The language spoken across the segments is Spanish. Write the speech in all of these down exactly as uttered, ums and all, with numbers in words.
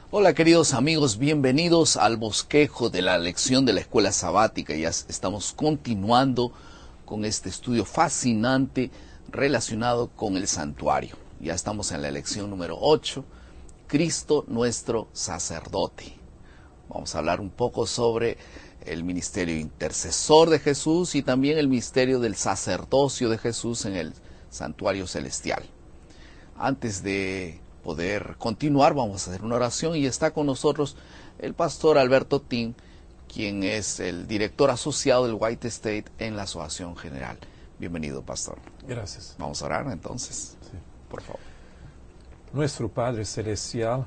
Hola queridos amigos, bienvenidos al bosquejo de la lección de la escuela sabática. Ya estamos continuando con este estudio fascinante relacionado con el santuario. Ya estamos en la lección número ocho, Cristo nuestro sacerdote. Vamos a hablar un poco sobre el ministerio intercesor de Jesús y también el misterio del sacerdocio de Jesús en el santuario celestial. Antes de poder continuar, vamos a hacer una oración y está con nosotros el pastor Alberto Tin, quien es el director asociado del White State en la Asociación General. Bienvenido, pastor. Gracias. Vamos a orar entonces, Sí. por favor. Nuestro Padre Celestial,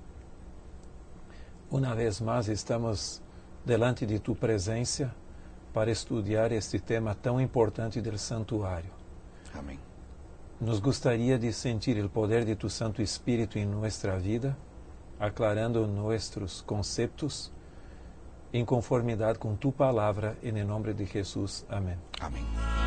una vez más estamos delante de tu presencia para estudiar este tema tão importante del santuario. Amén. Nos gustaría de sentir el poder de tu Santo Espíritu en nuestra vida, aclarando nuestros conceptos en conformidad con tu palabra, en el nombre de Jesús. Amén. Amén.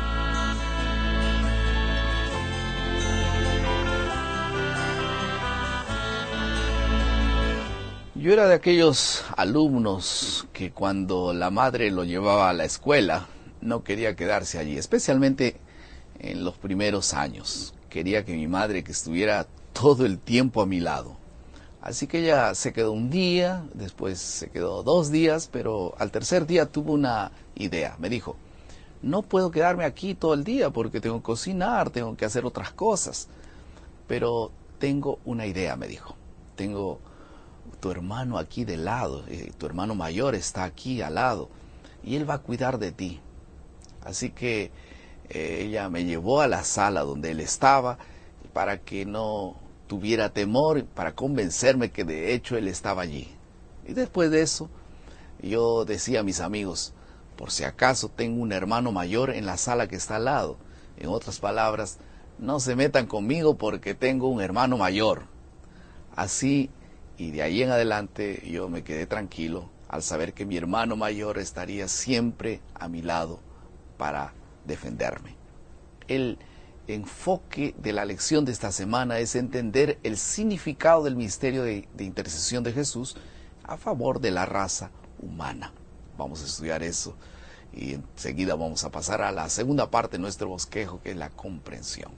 Yo era de aquellos alumnos que cuando la madre lo llevaba a la escuela no quería quedarse allí, especialmente en los primeros años. Quería que mi madre que estuviera todo el tiempo a mi lado. Así que ella se quedó un día, después se quedó dos días, pero al tercer día tuvo una idea. Me dijo, no puedo quedarme aquí todo el día porque tengo que cocinar, tengo que hacer otras cosas. Pero tengo una idea, me dijo. Tengo tu hermano aquí de lado, eh, tu hermano mayor está aquí al lado y él va a cuidar de ti. Así que eh, ella me llevó a la sala donde él estaba para que no tuviera temor, para convencerme que de hecho él estaba allí. Y después de eso yo decía a mis amigos, por si acaso tengo un hermano mayor en la sala que está al lado. En otras palabras, no se metan conmigo porque tengo un hermano mayor. Así, y de ahí en adelante yo me quedé tranquilo al saber que mi hermano mayor estaría siempre a mi lado para defenderme. El enfoque de la lección de esta semana es entender el significado del misterio de, de intercesión de Jesús a favor de la raza humana. Vamos a estudiar eso y enseguida vamos a pasar a la segunda parte de nuestro bosquejo, que es la comprensión.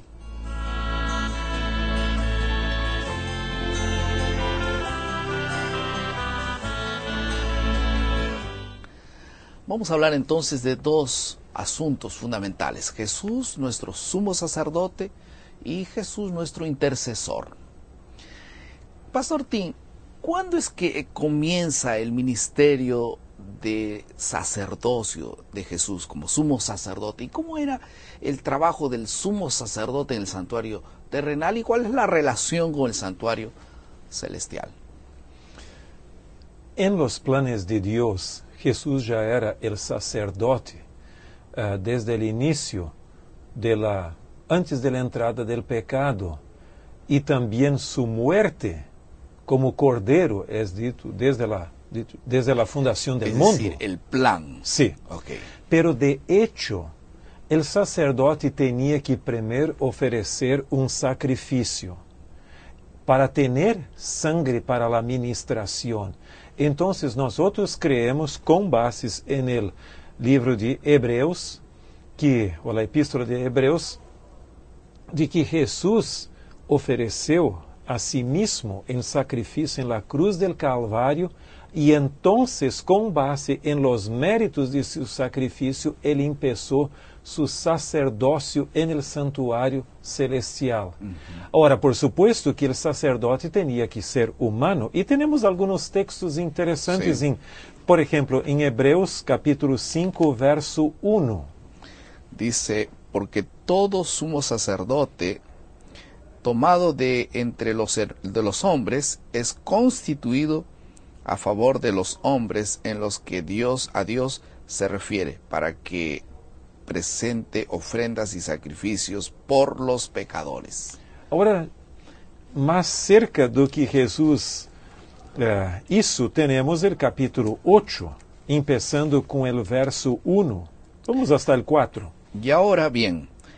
Vamos a hablar entonces de dos asuntos fundamentales. Jesús, nuestro sumo sacerdote, y Jesús, nuestro intercesor. Pastor Tim, ¿cuándo es que comienza el ministerio de sacerdocio de Jesús como sumo sacerdote? ¿Y cómo era el trabajo del sumo sacerdote en el santuario terrenal? ¿Y cuál es la relación con el santuario celestial? En los planes de Dios, Jesús ya era el sacerdote uh, desde el inicio, de la, antes de la entrada del pecado, y también su muerte como cordero, es dicho, desde la, dicho, desde la fundación del es mundo. Decir, el plan. Sí. Okay. Pero de hecho, el sacerdote tenía que primero ofrecer un sacrificio para tener sangre para la ministración. Entonces nosotros creemos, con bases en el libro de Hebreos, que, o la epístola de Hebreos, de que Jesús ofreceu a sí mismo en sacrificio en la cruz del Calvario, y entonces, con base en los méritos de su sacrificio, él empezó su sacerdocio en el santuario celestial. Uh-huh. Ahora, por supuesto que el sacerdote tenía que ser humano, y tenemos algunos textos interesantes, sí. en, por ejemplo, en Hebreos capítulo cinco, verso uno. Dice, porque todo sumo sacerdote tomado de entre los, de los hombres es constituido a favor de los hombres en los que Dios a Dios se refiere, para que presente ofrendas y sacrificios por los pecadores. Ahora, más cerca de lo que Jesús uh, hizo, tenemos el capítulo ocho, empezando con el verso uno. Vamos hasta el cuatro. Y ahora bien,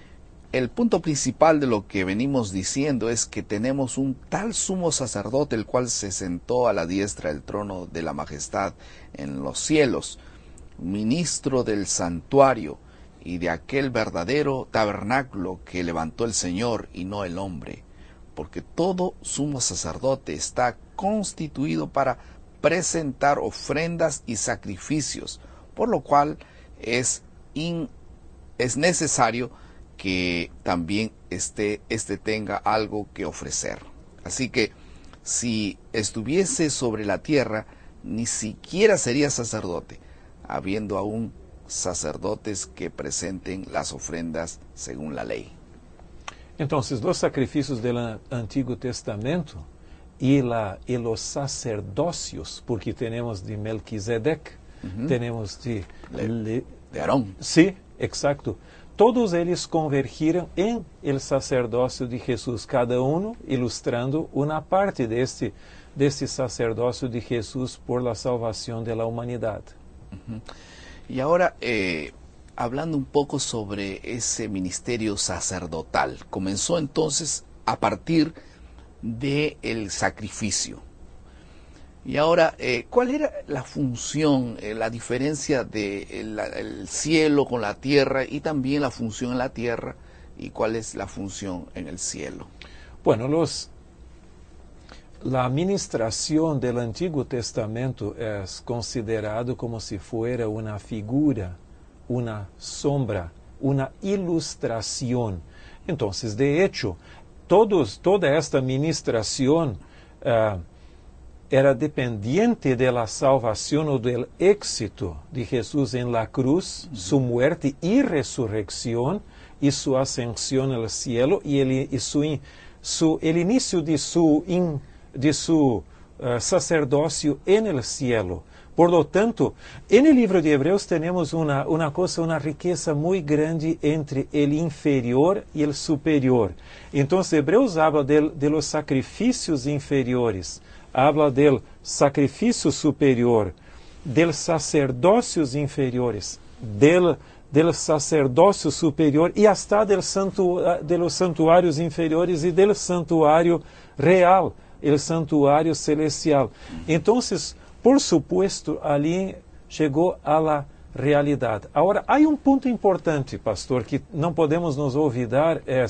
el punto principal de lo que venimos diciendo es que tenemos un tal sumo sacerdote, el cual se sentó a la diestra del trono de la majestad en los cielos, ministro del santuario y de aquel verdadero tabernáculo que levantó el Señor y no el hombre, porque todo sumo sacerdote está constituido para presentar ofrendas y sacrificios, por lo cual es, in, es necesario que también este, este tenga algo que ofrecer. Así que si estuviese sobre la tierra, ni siquiera sería sacerdote, habiendo aún sacerdotes que presenten las ofrendas según la ley. Entonces, los sacrificios del Antiguo Testamento y, la, y los sacerdocios, porque tenemos de Melquisedec, uh-huh. tenemos de... Le, Le, de Aarón. Sí, exacto. Todos eles convergiram em el sacerdócio de Jesus, cada uno ilustrando uma parte deste, deste sacerdócio de Jesus por la salvación de la humanidad. Uh-huh. Y ahora, eh, hablando un poco sobre ese ministerio sacerdotal, comenzó entonces a partir del sacrificio. Y ahora, eh, ¿cuál era la función, eh, la diferencia del de cielo con la tierra y también la función en la tierra y cuál es la función en el cielo? Bueno, los, la administración del Antiguo Testamento es considerado como si fuera una figura, una sombra, una ilustración. Entonces, de hecho, todos, toda esta administración uh, era dependiente de la salvación o del éxito de Jesús en la cruz, uh-huh. su muerte y resurrección y su ascensión al cielo y el, y su, su, el inicio de su, in, de su uh, sacerdocio en el cielo. Por lo tanto, en el libro de Hebreos tenemos una, una cosa, una riqueza muy grande entre el inferior y el superior. Entonces, Hebreos habla de, de los sacrificios inferiores, habla del sacrificio superior, del sacerdocios inferiores, del, del sacerdocio superior y hasta del santu, de los santuarios inferiores y del santuario real, el santuario celestial. Entonces, por supuesto, ali chegou a la realidade. Agora, há um ponto importante, pastor, que não podemos nos olvidar, é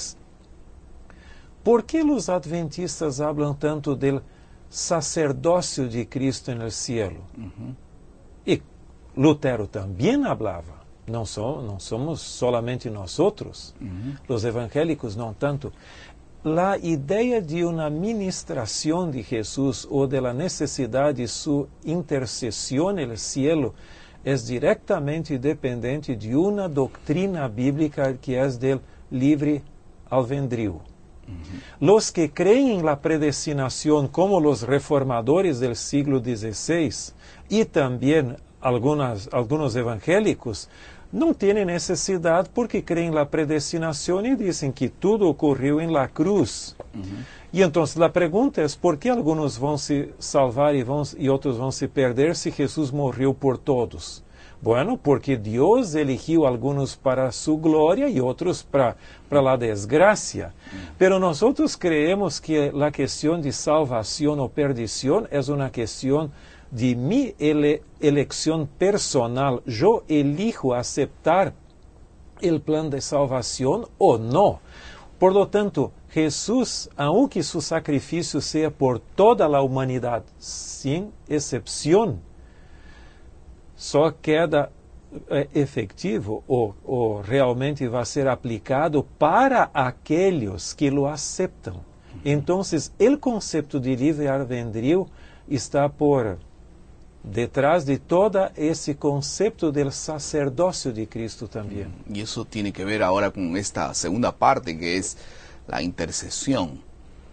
por que os adventistas falam tanto do sacerdócio de Cristo no cielo? Uh-huh. E Lutero também falava. Não, so, não somos solamente nós outros, uh-huh. Os evangélicos não tanto. La idea de una ministración de Jesús o de la necesidad de su intercesión en el cielo es directamente dependiente de una doctrina bíblica que es del libre albedrío. Uh-huh. Los que creen en la predestinación, como los reformadores del siglo dieciséis y también algunas, algunos evangélicos, não têm necessidade porque creem na predestinação e dizem que tudo ocorreu em la cruz. Uhum. E então a pergunta é por que alguns vão se salvar e, vão, e outros vão se perder se Jesus morreu por todos? Bueno, porque Deus eligiu alguns para sua glória e outros para para a desgraça. Uhum. Pero nós creemos que a questão de salvação ou perdição é uma questão de mi ele elección personal. Yo elijo aceptar el plan de salvación o no. Por lo tanto, Jesús, aunque su sacrificio sea por toda la humanidad, sin excepción, só queda eh, efectivo o, o realmente va a ser aplicado para aquellos que lo aceptan. Entonces, el concepto de libre albedrío está por detrás de todo ese concepto del sacerdocio de Cristo también. Y eso tiene que ver ahora con esta segunda parte que es la intercesión.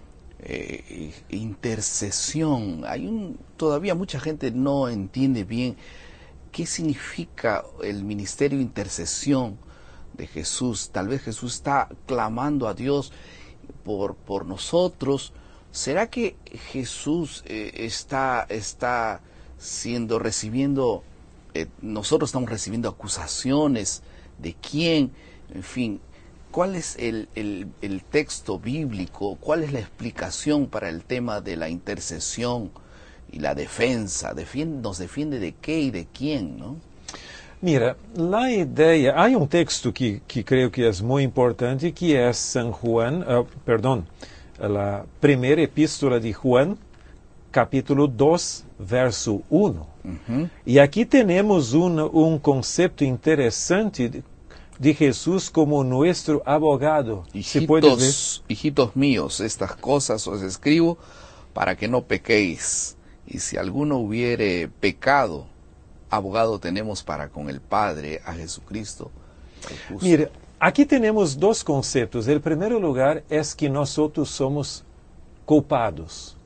Eh, intercesión. Hay un, todavía mucha gente no entiende bien qué significa el ministerio de intercesión de Jesús. Tal vez Jesús está clamando a Dios por, por nosotros. ¿Será que Jesús eh, está... está siendo recibiendo, eh, nosotros estamos recibiendo acusaciones de quién, en fin, ¿cuál es el, el, el texto bíblico? ¿Cuál es la explicación para el tema de la intercesión y la defensa? Defiende, ¿Nos defiende de qué y de quién, no? Mira, la idea, hay un texto que, que creo que es muy importante, que es San Juan, uh, perdón, la primera epístola de Juan, capítulo dos, verso uno. Uh-huh. Y aquí tenemos un, un concepto interesante de, de Jesús como nuestro abogado. Hijitos, hijitos míos, estas cosas os escribo para que no pequéis. Y si alguno hubiere pecado, abogado tenemos para con el Padre, a Jesucristo. Mira, aquí tenemos dos conceptos. El primer lugar es que nosotros somos culpados.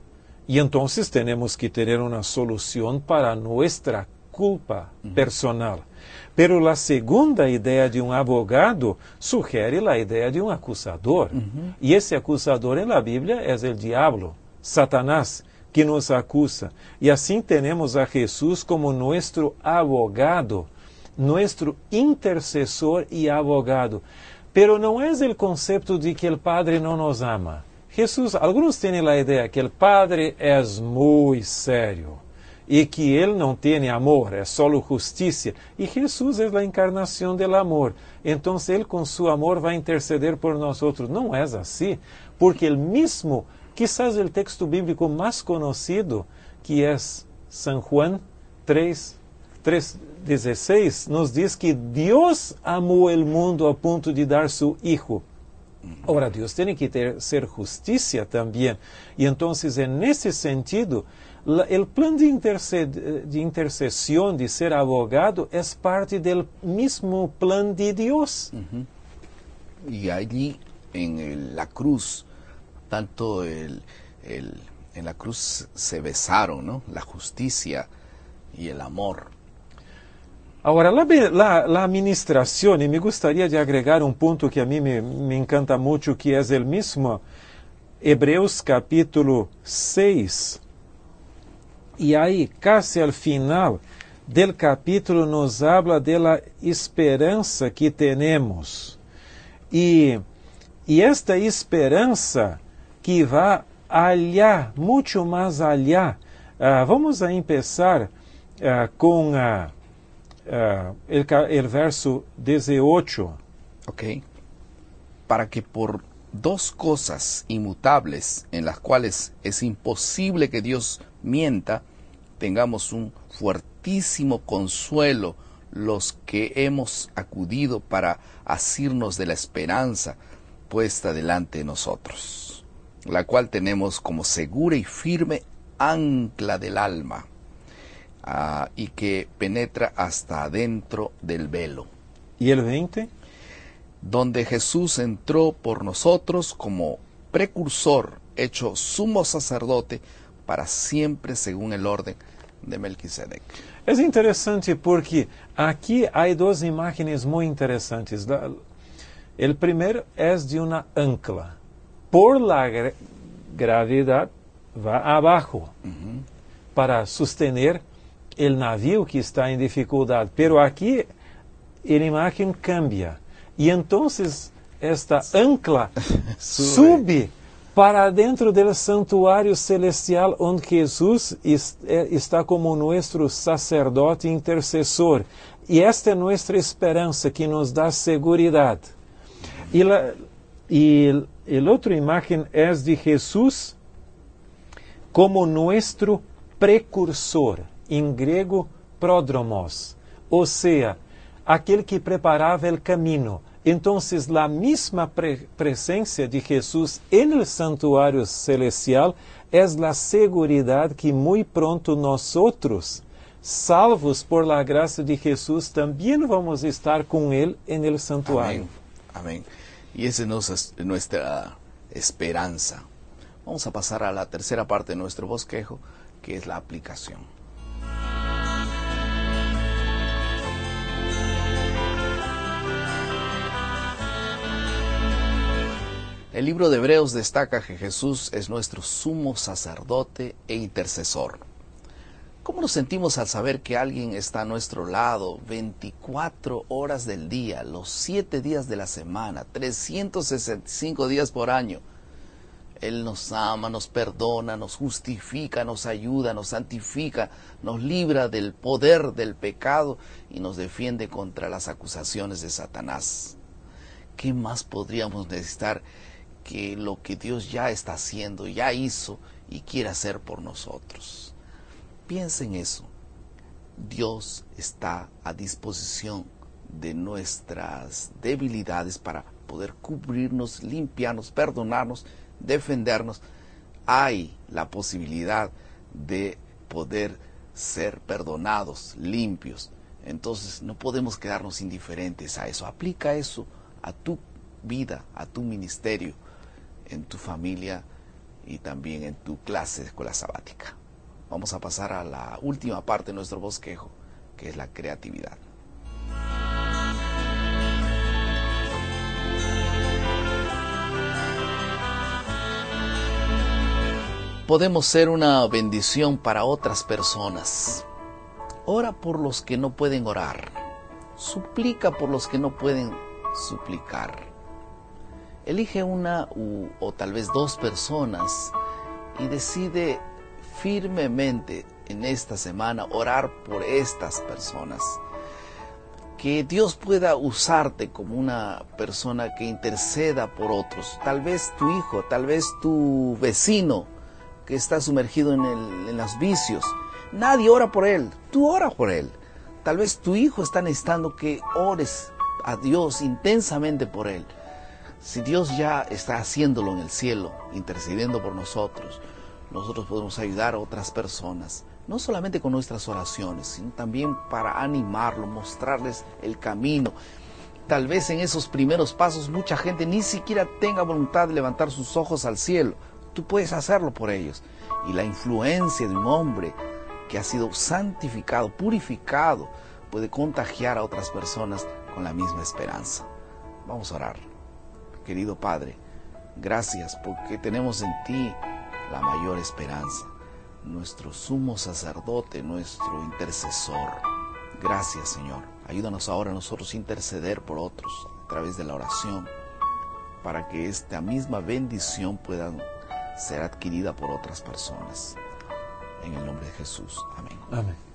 Y entonces tenemos que tener una solución para nuestra culpa uh-huh. personal. Pero la segunda idea de un abogado sugiere la idea de un acusador. Uh-huh. Y ese acusador en la Biblia es el diablo, Satanás, que nos acusa. Y así tenemos a Jesús como nuestro abogado, nuestro intercesor y abogado. Pero no es el concepto de que el Padre no nos ama. Jesús, algunos tienen la idea que el Padre es muy serio y que Él no tiene amor, es solo justicia. Y Jesús es la encarnación del amor. Entonces Él con su amor va a interceder por nosotros. No es así, porque el mismo, quizás el texto bíblico más conocido, que es San Juan tres, dieciséis, nos dice que Dios amó el mundo a punto de dar su Hijo. Ahora, Dios tiene que ter, ser justicia también. Y entonces, en ese sentido, la, el plan de, interced, de intercesión, de ser abogado, es parte del mismo plan de Dios. Uh-huh. Y allí, en el, la cruz, tanto el, el, en la cruz se besaron, ¿no? La justicia y el amor. Ahora, la, la, la administración, y me gustaría de agregar un punto que a mí me, me encanta mucho, que es el mismo Hebreos capítulo seis. Y ahí, casi al final del capítulo, nos habla de la esperanza que tenemos. Y, y esta esperanza que va allá, mucho más allá. Uh, vamos a empezar uh, con... Uh, Uh, el, el verso dieciocho. Ok. Para que por dos cosas inmutables en las cuales es imposible que Dios mienta, tengamos un fuertísimo consuelo los que hemos acudido para asirnos de la esperanza puesta delante de nosotros, la cual tenemos como segura y firme ancla del alma. Uh, y que penetra hasta adentro del velo. ¿Y el veinte? Donde Jesús entró por nosotros como precursor, hecho sumo sacerdote para siempre según el orden de Melquisedec. Es interesante porque aquí hay dos imágenes muy interesantes. La, el primero es de una ancla. Por la gra gravedad va abajo uh-huh. para sostener el navío que está en dificultad. Pero aquí la imagen cambia. Y entonces esta ancla sube para dentro del santuario celestial donde Jesús est, está como nuestro sacerdote intercesor. Y esta es nuestra esperanza que nos da seguridad. Y la y el, el otra imagen es de Jesús como nuestro precursor. En griego, pródromos, o sea, aquel que preparaba el camino. Entonces, la misma pre presencia de Jesús en el santuario celestial es la seguridad que muy pronto nosotros, salvos por la gracia de Jesús, también vamos a estar con Él en el santuario. Amén. Amén. Y esa es nuestra esperanza. Vamos a pasar a la tercera parte de nuestro bosquejo, que es la aplicación. El libro de Hebreos destaca que Jesús es nuestro sumo sacerdote e intercesor. ¿Cómo nos sentimos al saber que alguien está a nuestro lado veinticuatro horas del día, los siete días de la semana, trescientos sesenta y cinco días por año? Él nos ama, nos perdona, nos justifica, nos ayuda, nos santifica, nos libra del poder del pecado y nos defiende contra las acusaciones de Satanás. ¿Qué más podríamos necesitar que lo que Dios ya está haciendo, ya hizo y quiere hacer por nosotros? Piensa en eso. Dios está a disposición de nuestras debilidades para poder cubrirnos, limpiarnos, perdonarnos, defendernos. Hay la posibilidad de poder ser perdonados, limpios. Entonces no podemos quedarnos indiferentes a eso. Aplica eso a tu vida, a tu ministerio, en tu familia y también en tu clase de escuela sabática. Vamos a pasar a la última parte de nuestro bosquejo, que es la creatividad. Podemos ser una bendición para otras personas. Ora por los que no pueden orar. Suplica por los que no pueden suplicar. Elige una u, o tal vez dos personas y decide firmemente en esta semana orar por estas personas. Que Dios pueda usarte como una persona que interceda por otros. Tal vez tu hijo, tal vez tu vecino que está sumergido en, el, en los vicios. Nadie ora por él, tú ora por él. Tal vez tu hijo está necesitando que ores a Dios intensamente por él. Si Dios ya está haciéndolo en el cielo, intercediendo por nosotros, nosotros podemos ayudar a otras personas, no solamente con nuestras oraciones, sino también para animarlo, mostrarles el camino. Tal vez en esos primeros pasos mucha gente ni siquiera tenga voluntad de levantar sus ojos al cielo. Tú puedes hacerlo por ellos. Y la influencia de un hombre que ha sido santificado, purificado, puede contagiar a otras personas con la misma esperanza. Vamos a orar. Querido Padre, gracias porque tenemos en ti la mayor esperanza, nuestro sumo sacerdote, nuestro intercesor. Gracias, Señor. Ayúdanos ahora a nosotros a interceder por otros a través de la oración, para que esta misma bendición pueda ser adquirida por otras personas. En el nombre de Jesús. Amén. Amén.